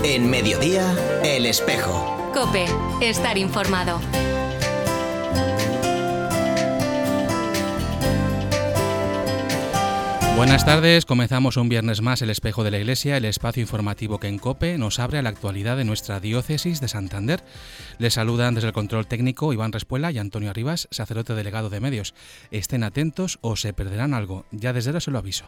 En Mediodía, El Espejo. COPE. Estar informado. Buenas tardes, comenzamos un viernes más El Espejo de la Iglesia, el espacio informativo que en COPE nos abre a la actualidad de nuestra diócesis de Santander. Les saludan desde el control técnico Iván Respuela y Antonio Arribas, sacerdote delegado de medios. Estén atentos o se perderán algo, ya desde ahora se lo aviso.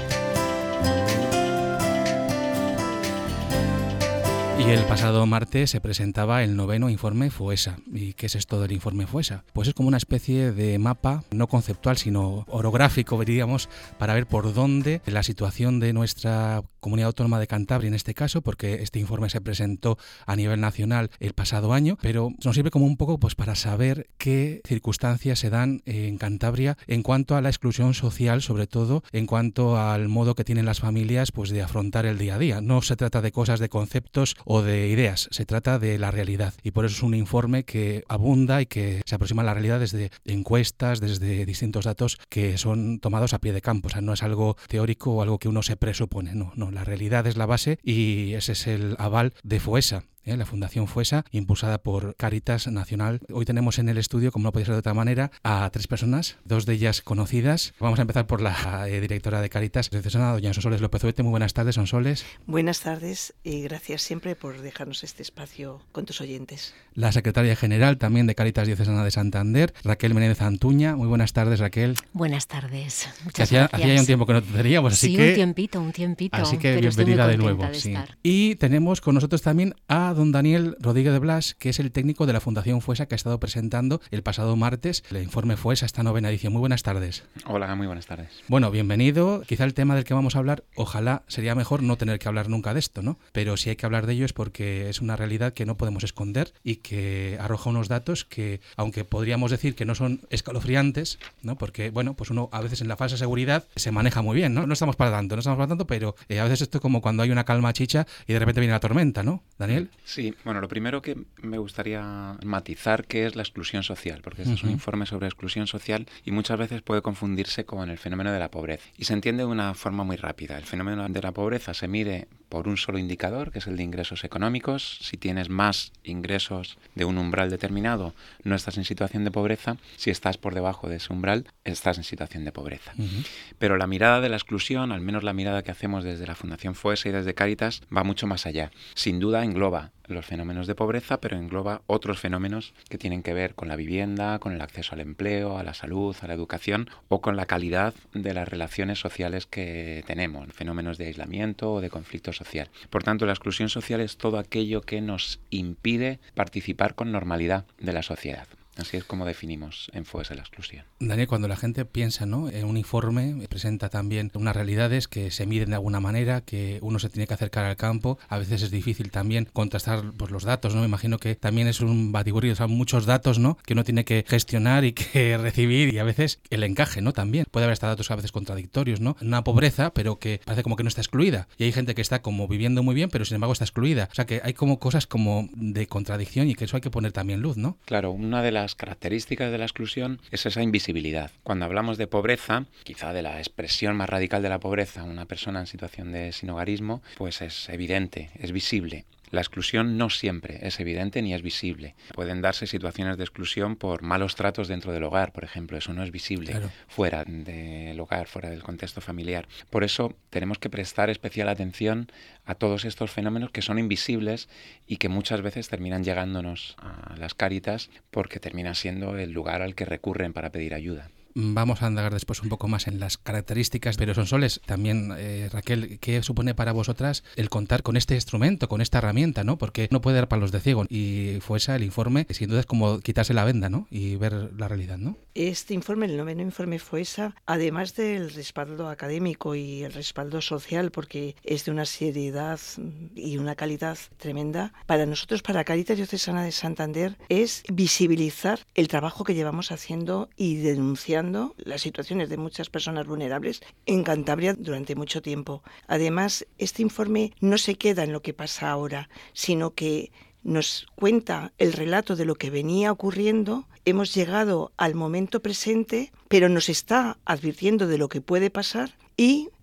Y el pasado martes se presentaba el 9º informe FOESA. ¿Y qué es esto del informe FOESA? Pues es como una especie de mapa, no conceptual, sino orográfico, diríamos, para ver por dónde la situación de nuestra comunidad autónoma de Cantabria, en este caso, porque este informe se presentó a nivel nacional el pasado año, pero nos sirve como un poco pues para saber qué circunstancias se dan en Cantabria en cuanto a la exclusión social, sobre todo en cuanto al modo que tienen las familias pues de afrontar el día a día. No se trata de cosas, de conceptos o de ideas, se trata de la realidad, y por eso es un informe que abunda y que se aproxima a la realidad desde encuestas, desde distintos datos que son tomados a pie de campo. O sea, no es algo teórico o algo que uno se presupone, no, la realidad es la base y ese es el aval de FOESA. La Fundación FOESA, impulsada por Cáritas Nacional. Hoy tenemos en el estudio, como no podía ser de otra manera, a 3 personas, 2 de ellas conocidas. Vamos a empezar por la directora de Cáritas diocesana, doña Sonsoles López Huete. Muy buenas tardes, Sonsoles. Buenas tardes y gracias siempre por dejarnos este espacio con tus oyentes. La secretaria general también de Cáritas Diocesana de Santander, Raquel Menéndez Antuña. Muy buenas tardes, Raquel. Buenas tardes. Muchas gracias. Hacía ya un tiempo que no te teníamos, así que... un tiempito. Así que bienvenida de nuevo. Sí. Y tenemos con nosotros también a don Daniel Rodríguez de Blas, que es el técnico de la Fundación FOESA, que ha estado presentando el pasado martes el informe FOESA, esta 9ª edición. Muy buenas tardes. Hola, muy buenas tardes. Bueno, bienvenido. Quizá el tema del que vamos a hablar, ojalá sería mejor no tener que hablar nunca de esto, ¿no? Pero si hay que hablar de ello es porque es una realidad que no podemos esconder y que arroja unos datos que, aunque podríamos decir que no son escalofriantes, ¿no? Porque, bueno, pues uno a veces en la falsa seguridad se maneja muy bien, ¿no? No estamos para tanto, pero a veces esto es como cuando hay una calma chicha y de repente viene la tormenta, ¿no? Daniel. Sí, bueno, lo primero que me gustaría matizar que es la exclusión social, porque este es un informe sobre exclusión social y muchas veces puede confundirse con el fenómeno de la pobreza. Y se entiende de una forma muy rápida. El fenómeno de la pobreza se mide por un solo indicador, que es el de ingresos económicos. Si tienes más ingresos de un umbral determinado, no estás en situación de pobreza. Si estás por debajo de ese umbral, estás en situación de pobreza. Pero la mirada de la exclusión, al menos la mirada que hacemos desde la Fundación FOESA y desde Cáritas, va mucho más allá. Sin duda engloba los fenómenos de pobreza, pero engloba otros fenómenos que tienen que ver con la vivienda, con el acceso al empleo, a la salud, a la educación o con la calidad de las relaciones sociales que tenemos, fenómenos de aislamiento o de conflicto social. Por tanto, la exclusión social es todo aquello que nos impide participar con normalidad de la sociedad. Así es como definimos en FOESA la exclusión. Daniel, cuando la gente piensa, ¿no?, en un informe, presenta también unas realidades que se miden de alguna manera, que uno se tiene que acercar al campo. A veces es difícil también contrastar pues, los datos, ¿no? Me imagino que también es un batiburrillo, o sea, muchos datos, ¿no?, que uno tiene que gestionar y que recibir, y a veces el encaje, ¿no?, también. Puede haber hasta datos a veces contradictorios, ¿no? Una pobreza, pero que parece como que no está excluida. Y hay gente que está como viviendo muy bien, pero sin embargo está excluida. O sea, que hay como cosas como de contradicción y que eso hay que poner también luz, ¿no? Claro, una de las características de la exclusión es esa invisibilidad. Cuando hablamos de pobreza, quizá de la expresión más radical de la pobreza, una persona en situación de sinhogarismo, pues es evidente, es visible. La exclusión no siempre es evidente ni es visible. Pueden darse situaciones de exclusión por malos tratos dentro del hogar, por ejemplo. Eso no es visible fuera del hogar, fuera del contexto familiar. Por eso tenemos que prestar especial atención a todos estos fenómenos que son invisibles y que muchas veces terminan llegándonos a las Cáritas porque termina siendo el lugar al que recurren para pedir ayuda. Vamos a indagar después un poco más en las características, pero Sonsoles, también Raquel, ¿qué supone para vosotras el contar con este instrumento, con esta herramienta, ¿no? Porque no puede dar palos de ciego y FOESA, el informe, sin duda es como quitarse la venda, ¿no?, y ver la realidad, ¿no? Este informe, el 9º informe FOESA, además del respaldo académico y el respaldo social, porque es de una seriedad y una calidad tremenda, para nosotros, para Cáritas Diocesana de Santander, es visibilizar el trabajo que llevamos haciendo y denunciando las situaciones de muchas personas vulnerables en Cantabria durante mucho tiempo. Además, este informe no se queda en lo que pasa ahora, sino que nos cuenta el relato de lo que venía ocurriendo. Hemos llegado al momento presente, pero nos está advirtiendo de lo que puede pasar y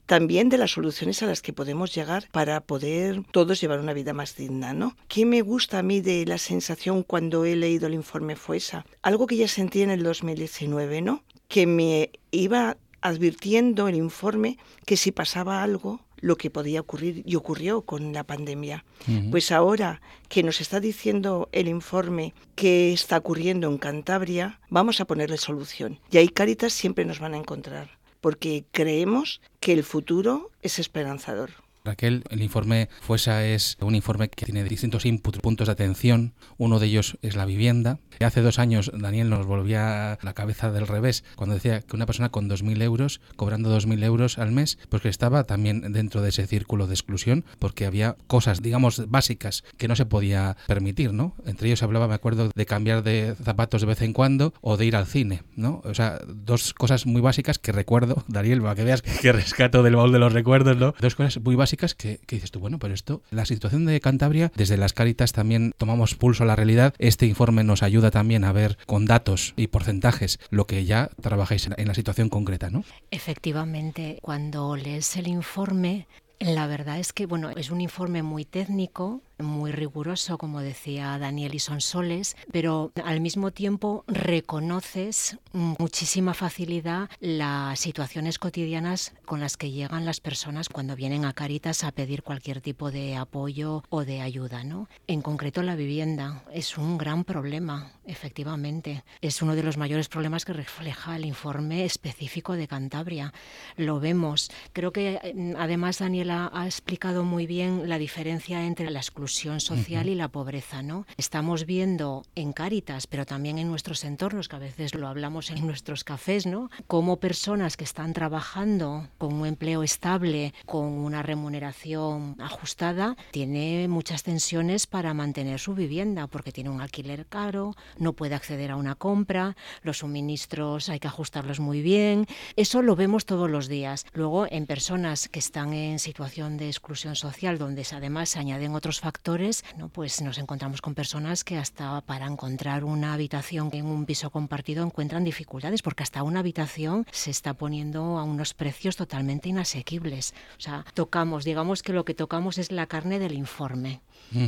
también de las soluciones a las que podemos llegar para poder todos llevar una vida más digna, ¿no? ¿Qué me gusta a mí de la sensación cuando he leído el informe FOESA? Algo que ya sentí en el 2019, ¿no? Que me iba advirtiendo el informe que si pasaba algo, lo que podía ocurrir, y ocurrió con la pandemia. Pues ahora que nos está diciendo el informe qué está ocurriendo en Cantabria, vamos a ponerle solución. Y ahí Cáritas siempre nos van a encontrar, porque creemos que el futuro es esperanzador. Raquel, el informe FOESA es un informe que tiene distintos puntos de atención. Uno de ellos es la vivienda. Hace 2 años Daniel nos volvía la cabeza del revés cuando decía que una persona con 2.000 euros, cobrando 2.000 euros al mes, pues que estaba también dentro de ese círculo de exclusión, porque había cosas, digamos, básicas que no se podía permitir, ¿no? Entre ellos hablaba, me acuerdo, de cambiar de zapatos de vez en cuando o de ir al cine, ¿no? O sea, 2 cosas muy básicas que recuerdo, Daniel, para que veas que rescato del baúl de los recuerdos, ¿no? 2 cosas muy básicas que dices tú, bueno, pero esto, la situación de Cantabria, desde las Cáritas también tomamos pulso a la realidad. Este informe nos ayuda también a ver con datos y porcentajes lo que ya trabajáis en la situación concreta, ¿no? Efectivamente, cuando lees el informe, la verdad es que, bueno, es un informe muy técnico, muy riguroso, como decía Daniel y Sonsoles, pero al mismo tiempo reconoces muchísima facilidad las situaciones cotidianas con las que llegan las personas cuando vienen a Cáritas a pedir cualquier tipo de apoyo o de ayuda, ¿no? En concreto, la vivienda es un gran problema, efectivamente. Es uno de los mayores problemas que refleja el informe específico de Cantabria. Lo vemos. Creo que además Daniela ha explicado muy bien la diferencia entre la exclusión social y la pobreza, ¿no? Estamos viendo en Cáritas, pero también en nuestros entornos, que a veces lo hablamos en nuestros cafés, ¿no? Cómo personas que están trabajando con un empleo estable, con una remuneración ajustada, tiene muchas tensiones para mantener su vivienda, porque tiene un alquiler caro, no puede acceder a una compra, los suministros hay que ajustarlos muy bien. Eso lo vemos todos los días. Luego, en personas que están en situación de exclusión social, donde además se añaden otros factores, ¿no? Pues nos encontramos con personas que hasta para encontrar una habitación en un piso compartido encuentran dificultades, porque hasta una habitación se está poniendo a unos precios totalmente inasequibles. O sea, digamos que lo que tocamos es la carne del informe.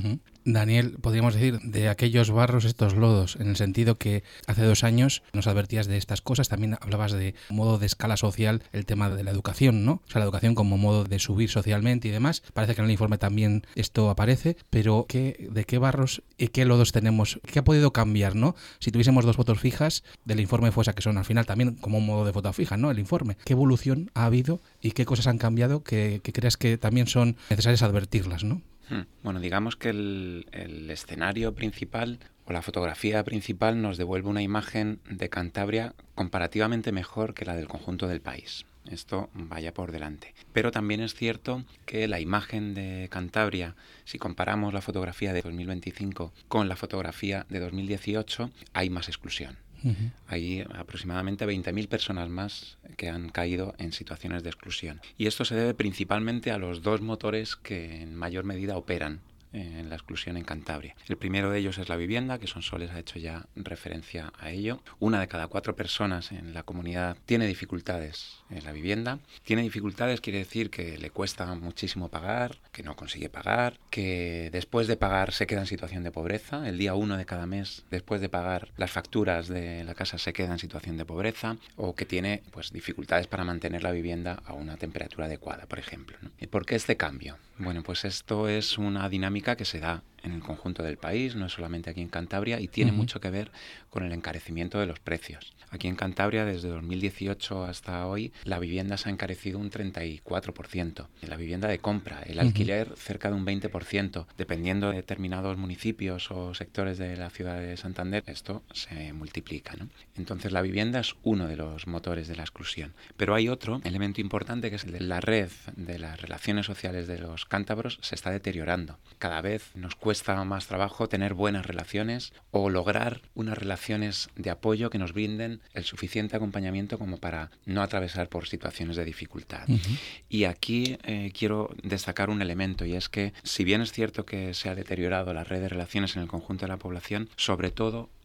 Daniel, podríamos decir, de aquellos barros, estos lodos, en el sentido que hace 2 años nos advertías de estas cosas, también hablabas de modo de escala social, el tema de la educación, ¿no? O sea, la educación como modo de subir socialmente y demás. Parece que en el informe también esto aparece, pero ¿de qué barros y qué lodos tenemos? ¿Qué ha podido cambiar, no? Si tuviésemos 2 fotos fijas del informe FOESA, que son al final también como un modo de foto fija, ¿no? El informe. ¿Qué evolución ha habido y qué cosas han cambiado que creas que también son necesarias advertirlas, ¿no? Bueno, digamos que el escenario principal o la fotografía principal nos devuelve una imagen de Cantabria comparativamente mejor que la del conjunto del país. Esto vaya por delante. Pero también es cierto que la imagen de Cantabria, si comparamos la fotografía de 2025 con la fotografía de 2018, hay más exclusión. Hay aproximadamente 20.000 personas más que han caído en situaciones de exclusión. Y esto se debe principalmente a los 2 motores que en mayor medida operan en la exclusión en Cantabria. El primero de ellos es la vivienda, que Sonsoles ha hecho ya referencia a ello. 1 de cada 4 personas en la comunidad tiene dificultades en la vivienda. Tiene dificultades quiere decir que le cuesta muchísimo pagar, que no consigue pagar, que después de pagar se queda en situación de pobreza. El día 1 de cada mes, después de pagar las facturas de la casa, se queda en situación de pobreza, o que tiene pues dificultades para mantener la vivienda a una temperatura adecuada, por ejemplo, ¿no? ¿Y por qué este cambio? Bueno, pues esto es una dinámica que se da en el conjunto del país, no es solamente aquí en Cantabria, y tiene mucho que ver con el encarecimiento de los precios. Aquí en Cantabria, desde 2018 hasta hoy, la vivienda se ha encarecido un 34%. La vivienda de compra, el alquiler cerca de un 20%. Dependiendo de determinados municipios o sectores de la ciudad de Santander, esto se multiplica, ¿no? Entonces la vivienda es uno de los motores de la exclusión. Pero hay otro elemento importante, que es la red de las relaciones sociales de los cántabros se está deteriorando. Cada vez nos cuesta más trabajo tener buenas relaciones o lograr unas relaciones de apoyo que nos brinden el suficiente acompañamiento como para no atravesar por situaciones de dificultad. Y aquí quiero destacar un elemento, y es que si bien es cierto que se ha deteriorado la red de relaciones en el conjunto de la población, sobre todo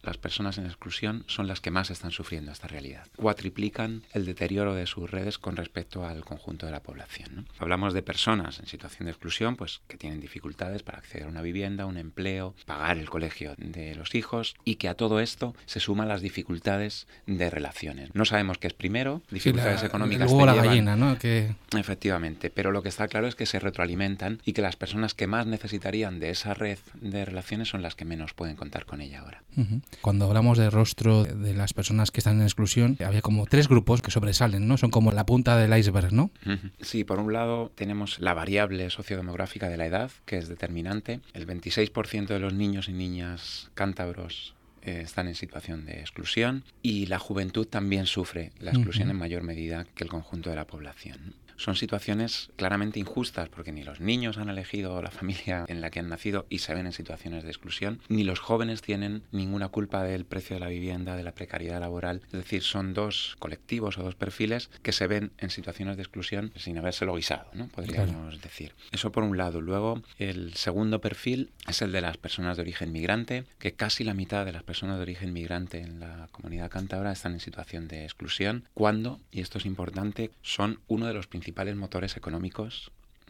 las personas en exclusión son las que más están sufriendo esta realidad. Cuatriplican el deterioro de sus redes con respecto al conjunto de la población, ¿no? Hablamos de personas en situación de exclusión, pues que tienen dificultades para acceder a una vivienda, un empleo, pagar el colegio de los hijos, y que a todo esto se suman las dificultades de relaciones. No sabemos qué es primero, dificultades económicas. Luego la gallina, ¿no? Efectivamente, pero lo que está claro es que se retroalimentan y que las personas que más necesitarían de esa red de relaciones son las que menos pueden contar con ella ahora. Cuando hablamos de rostro de las personas que están en exclusión, había como 3 grupos que sobresalen, ¿no? Son como la punta del iceberg, ¿no? Sí, por un lado tenemos la variable sociodemográfica de la edad, que es determinante. El 26% de los niños y niñas cántabros están en situación de exclusión, y la juventud también sufre la exclusión en mayor medida que el conjunto de la población. Son situaciones claramente injustas, porque ni los niños han elegido la familia en la que han nacido y se ven en situaciones de exclusión, ni los jóvenes tienen ninguna culpa del precio de la vivienda, de la precariedad laboral. Es decir, son 2 colectivos o 2 perfiles que se ven en situaciones de exclusión sin habérselo guisado, ¿no? Podríamos decir. Eso por un lado. Luego, el segundo perfil es el de las personas de origen migrante, que casi la mitad de las personas de origen migrante en la comunidad cántabra están en situación de exclusión, cuando, y esto es importante, son uno de los principales motores económicos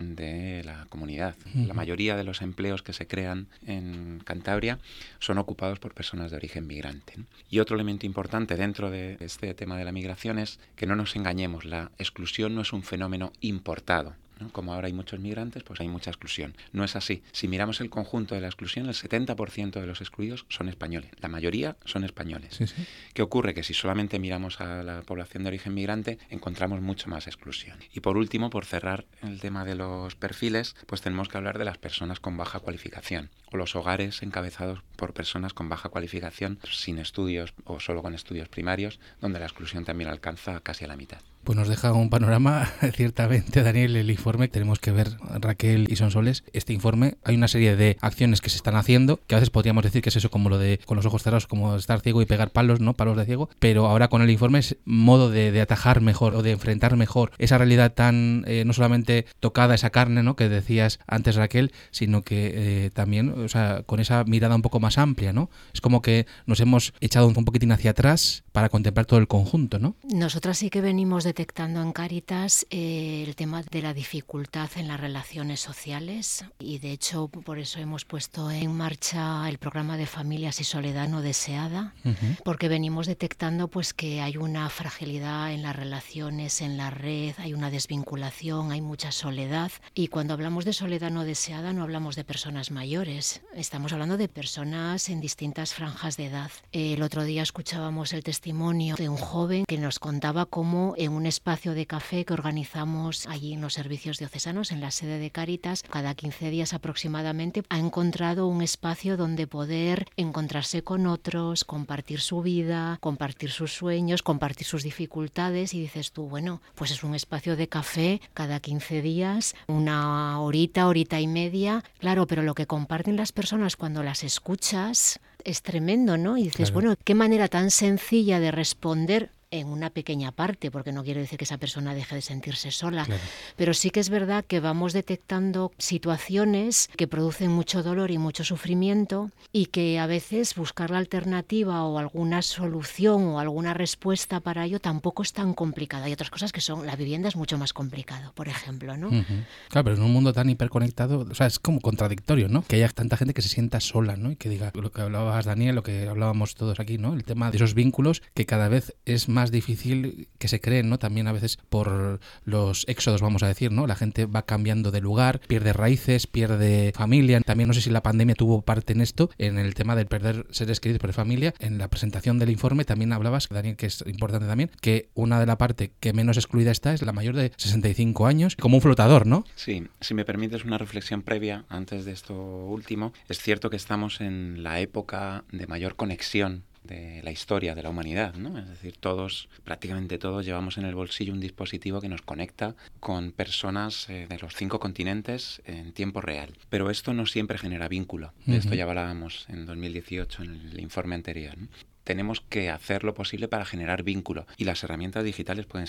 de la comunidad. La mayoría de los empleos que se crean en Cantabria son ocupados por personas de origen migrante, ¿no? Y otro elemento importante dentro de este tema de la migración es que no nos engañemos, la exclusión no es un fenómeno importado, ¿no? Como ahora hay muchos migrantes, pues hay mucha exclusión. No es así. Si miramos el conjunto de la exclusión, el 70% de los excluidos son españoles. La mayoría son españoles. Sí, sí. ¿Qué ocurre? Que si solamente miramos a la población de origen migrante, encontramos mucho más exclusión. Y por último, por cerrar el tema de los perfiles, pues tenemos que hablar de las personas con baja cualificación, o los hogares encabezados por personas con baja cualificación, sin estudios o solo con estudios primarios, donde la exclusión también alcanza casi a la mitad. Pues nos deja un panorama, ciertamente, Daniel, el informe. Tenemos que ver, Raquel y Sonsoles, este informe. Hay una serie de acciones que se están haciendo, que a veces podríamos decir que es eso como lo de con los ojos cerrados, como estar ciego y pegar palos, ¿no? Palos de ciego. Pero ahora con el informe es modo de atajar mejor o de enfrentar mejor esa realidad tan, no solamente tocada, esa carne, ¿no? Que decías antes, Raquel, sino que también, o sea, con esa mirada un poco más amplia, ¿no? Es como que nos hemos echado un poquitín hacia atrás para contemplar todo el conjunto, ¿no? Nosotras sí que venimos detectando en Cáritas el tema de la dificultad en las relaciones sociales, y de hecho por eso hemos puesto en marcha el programa de Familias y Soledad No Deseada, porque venimos detectando pues que hay una fragilidad en las relaciones, en la red, hay una desvinculación, hay mucha soledad, y cuando hablamos de soledad no deseada no hablamos de personas mayores, estamos hablando de personas en distintas franjas de edad. El otro día escuchábamos el testimonio de un joven que nos contaba cómo en un espacio de café que organizamos allí en los servicios diocesanos, en la sede de Cáritas, cada 15 días aproximadamente, ha encontrado un espacio donde poder encontrarse con otros, compartir su vida, compartir sus sueños, compartir sus dificultades, y dices tú, bueno, pues es un espacio de café cada 15 días, una horita, horita y media, claro, pero lo que comparten las personas cuando las escuchas es tremendo, ¿no? Y dices, claro, bueno, qué manera tan sencilla de responder en una pequeña parte, porque no quiero decir que esa persona deje de sentirse sola, claro, pero sí que es verdad que vamos detectando situaciones que producen mucho dolor y mucho sufrimiento, y que a veces buscar la alternativa o alguna solución o alguna respuesta para ello tampoco es tan complicado. Hay otras cosas que son, la vivienda es mucho más complicado, por ejemplo, ¿no? Claro, pero en un mundo tan hiperconectado, o sea, es como contradictorio, ¿no? Que haya tanta gente que se sienta sola, ¿no? Y que diga lo que hablabas, Daniel, lo que hablábamos todos aquí, ¿no? El tema de esos vínculos que cada vez es más difícil que se creen, ¿no? También a veces por los éxodos, vamos a decir, ¿no? La gente va cambiando de lugar, pierde raíces, pierde familia. También no sé si la pandemia tuvo parte en esto, en el tema de perder seres queridos, perder familia. En la presentación del informe también hablabas, Daniel, que es importante también, que una de la parte que menos excluida está es la mayor de 65 años, como un flotador, ¿no? Sí, si me permites una reflexión previa antes de esto último, es cierto que estamos en la época de mayor conexión de la historia de la humanidad, ¿no? Es decir, todos, prácticamente todos, llevamos en el bolsillo un dispositivo que nos conecta con personas de los 5 continentes en tiempo real. Pero esto no siempre genera vínculo. De esto ya hablábamos en 2018 en el informe anterior, ¿no? Tenemos que hacer lo posible para generar vínculo, y las herramientas digitales pueden ser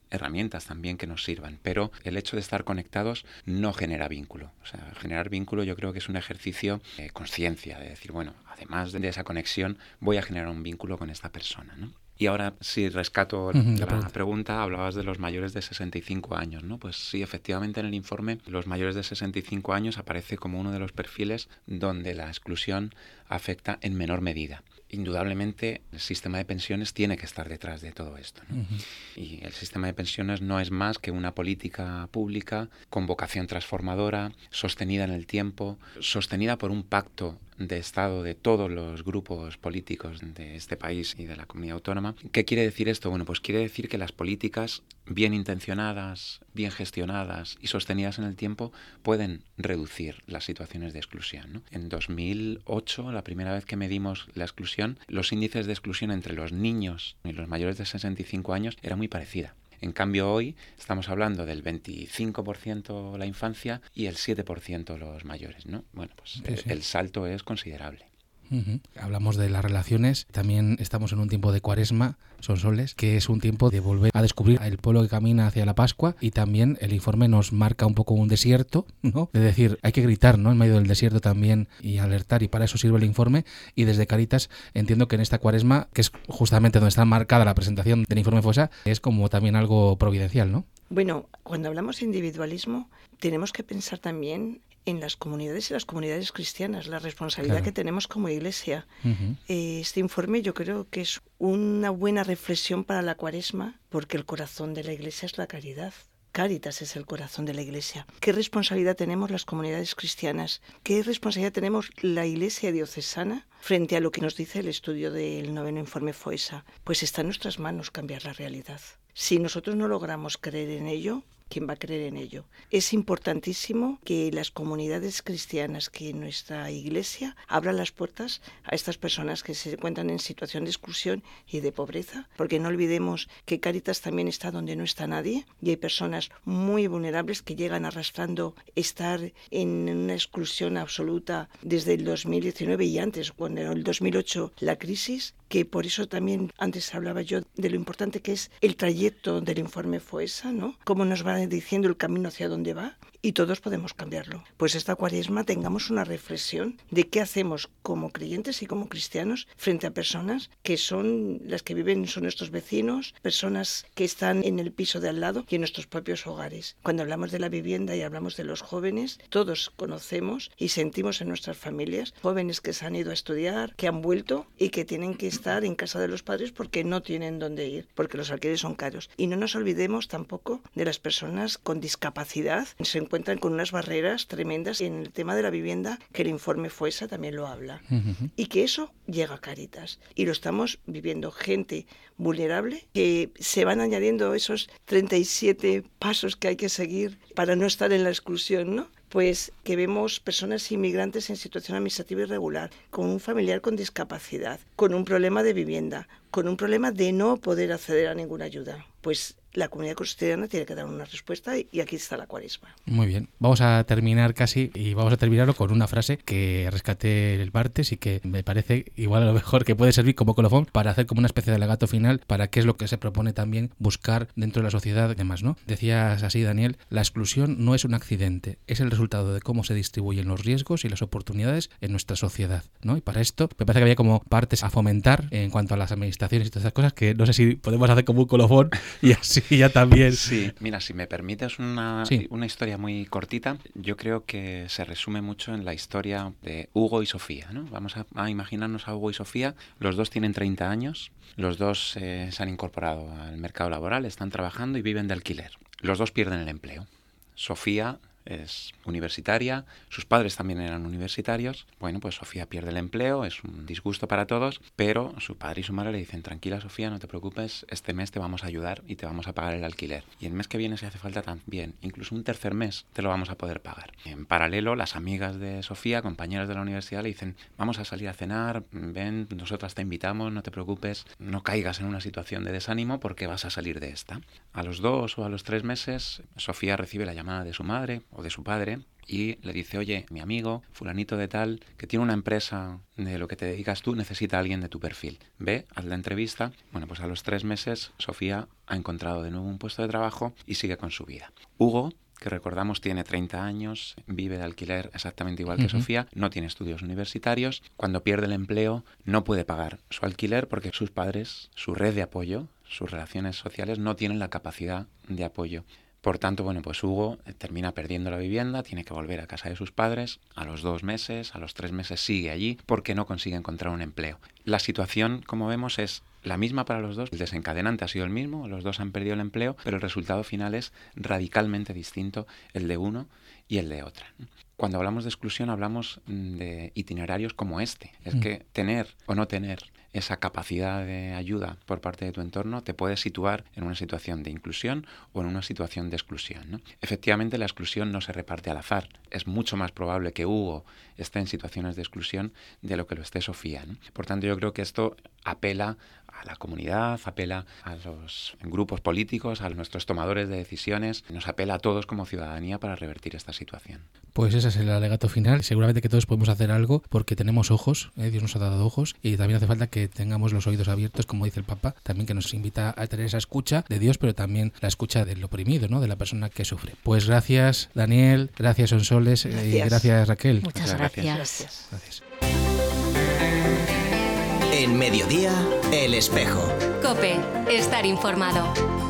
herramientas también que nos sirvan, pero el hecho de estar conectados no genera vínculo. O sea, generar vínculo yo creo que es un ejercicio de conciencia, de decir, bueno, además de esa conexión, voy a generar un vínculo con esta persona, ¿no? Y ahora, si rescato la pregunta, hablabas de los mayores de 65 años, ¿no? Pues sí, efectivamente en el informe los mayores de 65 años aparece como uno de los perfiles donde la exclusión afecta en menor medida. Indudablemente el sistema de pensiones tiene que estar detrás de todo esto, ¿no? Y el sistema de pensiones no es más que una política pública con vocación transformadora, sostenida en el tiempo, sostenida por un pacto de Estado de todos los grupos políticos de este país y de la comunidad autónoma. ¿Qué quiere decir esto? Bueno, pues quiere decir que las políticas bien intencionadas, bien gestionadas y sostenidas en el tiempo pueden reducir las situaciones de exclusión, ¿no? En 2008, la primera vez que medimos la exclusión, los índices de exclusión entre los niños y los mayores de 65 años era muy parecida. En cambio, hoy estamos hablando del 25% la infancia y el 7% los mayores, ¿no? Bueno, pues sí. El salto es considerable. Hablamos de las relaciones, también estamos en un tiempo de Cuaresma, Sonsoles, que es un tiempo de volver a descubrir el pueblo que camina hacia la Pascua, y también el informe nos marca un poco un desierto, ¿no? Es decir, hay que gritar, ¿no?, en medio del desierto también y alertar, y para eso sirve el informe. Y desde Cáritas entiendo que en esta Cuaresma, que es justamente donde está marcada la presentación del informe FOESA, es como también algo providencial, ¿no? Bueno, cuando hablamos de individualismo, tenemos que pensar también en las comunidades y las comunidades cristianas, la responsabilidad que tenemos como Iglesia. Este informe yo creo que es una buena reflexión para la Cuaresma, porque el corazón de la Iglesia es la caridad. Cáritas es el corazón de la Iglesia. ¿Qué responsabilidad tenemos las comunidades cristianas? ¿Qué responsabilidad tenemos la Iglesia diocesana frente a lo que nos dice el estudio del 9º informe FOESA? Pues está en nuestras manos cambiar la realidad. Si nosotros no logramos creer en ello, ¿quién va a creer en ello? Es importantísimo que las comunidades cristianas, que nuestra Iglesia abra las puertas a estas personas que se encuentran en situación de exclusión y de pobreza, porque no olvidemos que Cáritas también está donde no está nadie, y hay personas muy vulnerables que llegan arrastrando estar en una exclusión absoluta desde el 2019 y antes, cuando en el 2008 la crisis, que por eso también antes hablaba yo de lo importante que es el trayecto del informe FOESA, ¿no? Cómo nos va diciendo el camino hacia dónde va, y todos podemos cambiarlo. Pues esta Cuaresma tengamos una reflexión de qué hacemos como creyentes y como cristianos frente a personas que son las que viven, son nuestros vecinos, personas que están en el piso de al lado y en nuestros propios hogares. Cuando hablamos de la vivienda y hablamos de los jóvenes, todos conocemos y sentimos en nuestras familias jóvenes que se han ido a estudiar, que han vuelto y que tienen que estar en casa de los padres porque no tienen dónde ir, porque los alquileres son caros. Y no nos olvidemos tampoco de las personas con discapacidad. Se encuentran con unas barreras tremendas en el tema de la vivienda, que el informe FOESA también lo habla. Y que eso llega a Cáritas. Y lo estamos viviendo, gente vulnerable, que se van añadiendo esos 37 pasos que hay que seguir para no estar en la exclusión, ¿no? Pues que vemos personas inmigrantes en situación administrativa irregular, con un familiar con discapacidad, con un problema de vivienda, con un problema de no poder acceder a ninguna ayuda. Pues la comunidad cristiana tiene que dar una respuesta, y aquí está la Cuaresma. Muy bien, vamos a terminar casi, y vamos a terminarlo con una frase que rescaté el martes y que me parece igual a lo mejor que puede servir como colofón para hacer como una especie de alegato final para qué es lo que se propone también buscar dentro de la sociedad y demás, ¿no? Decías así, Daniel: la exclusión no es un accidente, es el resultado de cómo se distribuyen los riesgos y las oportunidades en nuestra sociedad, ¿no? Y para esto me parece que había como partes a fomentar en cuanto a las administraciones y todas esas cosas, que no sé si podemos hacer como un colofón y así ya también. Sí, mira, si me permites una historia muy cortita, yo creo que se resume mucho en la historia de Hugo y Sofía, ¿no? Vamos a imaginarnos a Hugo y Sofía. Los dos tienen 30 años, los dos se han incorporado al mercado laboral, están trabajando y viven de alquiler. Los dos pierden el empleo. Sofía es universitaria, sus padres también eran universitarios. Bueno, pues Sofía pierde el empleo, es un disgusto para todos, pero su padre y su madre le dicen: tranquila, Sofía, no te preocupes, este mes te vamos a ayudar y te vamos a pagar el alquiler. Y el mes que viene, si hace falta, también, incluso un tercer mes, te lo vamos a poder pagar. En paralelo, las amigas de Sofía, compañeras de la universidad, le dicen: vamos a salir a cenar, ven, nosotras te invitamos, no te preocupes, no caigas en una situación de desánimo porque vas a salir de esta. A los 2 o a los 3 meses, Sofía recibe la llamada de su madre o de su padre y le dice, oye, mi amigo, fulanito de tal, que tiene una empresa de lo que te dedicas tú, necesita a alguien de tu perfil. Ve, haz la entrevista. Bueno, pues a los 3 meses Sofía ha encontrado de nuevo un puesto de trabajo y sigue con su vida. Hugo, que recordamos tiene 30 años, vive de alquiler exactamente igual que Sofía, no tiene estudios universitarios. Cuando pierde el empleo no puede pagar su alquiler porque sus padres, su red de apoyo, sus relaciones sociales no tienen la capacidad de apoyo. Por tanto, bueno, pues Hugo termina perdiendo la vivienda, tiene que volver a casa de sus padres, a los 2 meses, a los 3 meses sigue allí porque no consigue encontrar un empleo. La situación, como vemos, es la misma para los dos, el desencadenante ha sido el mismo, los dos han perdido el empleo, pero el resultado final es radicalmente distinto el de uno y el de otra. Cuando hablamos de exclusión hablamos de itinerarios como este, es que tener o no tener esa capacidad de ayuda por parte de tu entorno te puede situar en una situación de inclusión o en una situación de exclusión, ¿no? Efectivamente, la exclusión no se reparte al azar. Es mucho más probable que Hugo esté en situaciones de exclusión de lo que lo esté Sofía, ¿no? Por tanto, yo creo que esto apela a la comunidad, apela a los grupos políticos, a nuestros tomadores de decisiones, nos apela a todos como ciudadanía para revertir esta situación. Pues ese es el alegato final. Seguramente que todos podemos hacer algo porque tenemos ojos, Dios nos ha dado ojos, y también hace falta que tengamos los oídos abiertos, como dice el Papa, también que nos invita a tener esa escucha de Dios, pero también la escucha del oprimido, ¿no? De la persona que sufre. Pues gracias, Daniel, gracias, Sonsoles, y gracias, Raquel. Muchas gracias. Gracias. En Mediodía, El Espejo. COPE. Estar informado.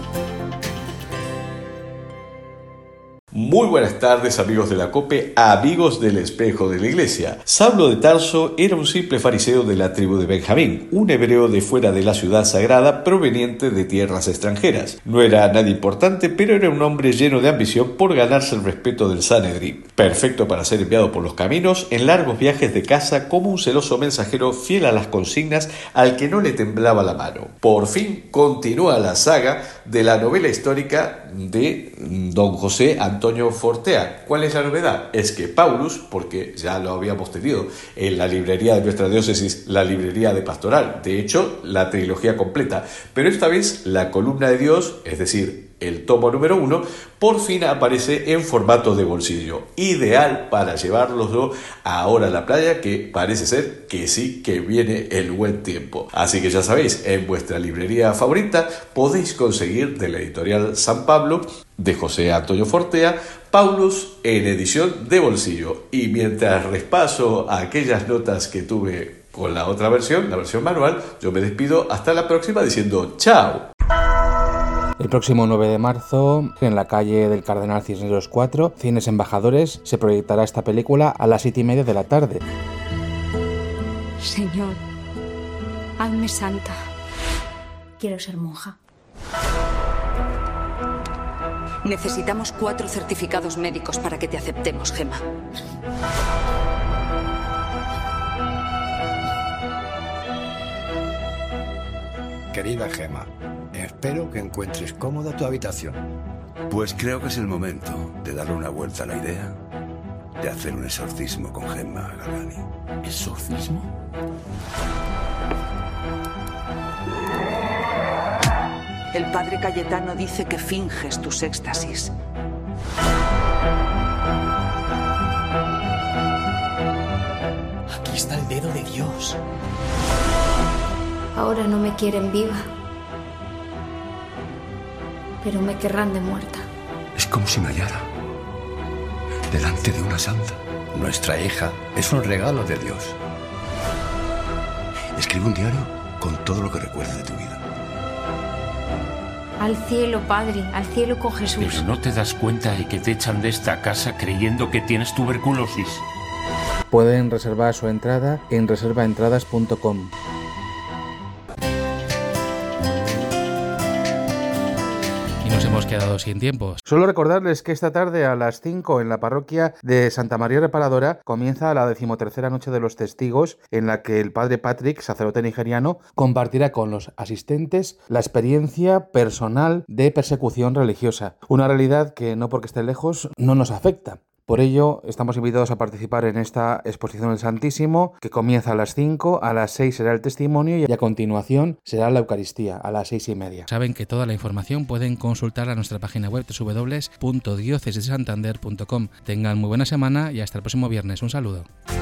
Muy buenas tardes, amigos de la COPE, amigos del Espejo de la Iglesia. Saulo de Tarso era un simple fariseo de la tribu de Benjamín, un hebreo de fuera de la ciudad sagrada proveniente de tierras extranjeras. No era nadie importante, pero era un hombre lleno de ambición por ganarse el respeto del Sanedrín. Perfecto para ser enviado por los caminos, en largos viajes de caza, como un celoso mensajero fiel a las consignas al que no le temblaba la mano. Por fin continúa la saga de la novela histórica de don José Antonio Fortea. ¿Cuál es la novedad? Es que Paulus, porque ya lo habíamos tenido en la librería de nuestra diócesis, la librería de Pastoral, de hecho la trilogía completa, pero esta vez la columna de Dios, es decir, el tomo número 1, por fin aparece en formato de bolsillo, ideal para llevarlos ahora a la playa, que parece ser que sí que viene el buen tiempo. Así que ya sabéis, en vuestra librería favorita podéis conseguir de la editorial San Pablo de José Antonio Fortea, Paulus en edición de bolsillo. Y mientras repaso aquellas notas que tuve con la otra versión, la versión manual, yo me despido hasta la próxima diciendo ¡chao! El próximo 9 de marzo, en la calle del Cardenal Cisneros 4, Cines Embajadores, se proyectará esta película a las 7:30 de la tarde. Señor, hazme santa. Quiero ser monja. Necesitamos 4 certificados médicos para que te aceptemos, Gemma. Querida Gemma, espero que encuentres cómoda tu habitación. Pues creo que es el momento de darle una vuelta a la idea de hacer un exorcismo con Gemma Galgani. ¿Exorcismo? El padre Cayetano dice que finges tus éxtasis. Aquí está el dedo de Dios. Ahora no me quieren viva, pero me querrán de muerta. Es como si me hallara delante de una santa. Nuestra hija es un regalo de Dios. Escribe un diario con todo lo que recuerdes de tu vida. Al cielo, Padre, al cielo con Jesús. Pero no te das cuenta de que te echan de esta casa creyendo que tienes tuberculosis. Pueden reservar su entrada en reservaentradas.com. Nos hemos quedado sin tiempo. Solo recordarles que esta tarde a las 5 en la parroquia de Santa María Reparadora comienza la 13ª Noche de los Testigos, en la que el padre Patrick, sacerdote nigeriano, compartirá con los asistentes la experiencia personal de persecución religiosa. Una realidad que no porque esté lejos no nos afecta, Por ello, estamos invitados a participar en esta exposición del Santísimo, que comienza a las 5, a las 6 será el testimonio y a continuación será la Eucaristía, a las 6:30. Saben que toda la información pueden consultarla en nuestra página web www.diocesesdesantander.com. Tengan muy buena semana y hasta el próximo viernes. Un saludo.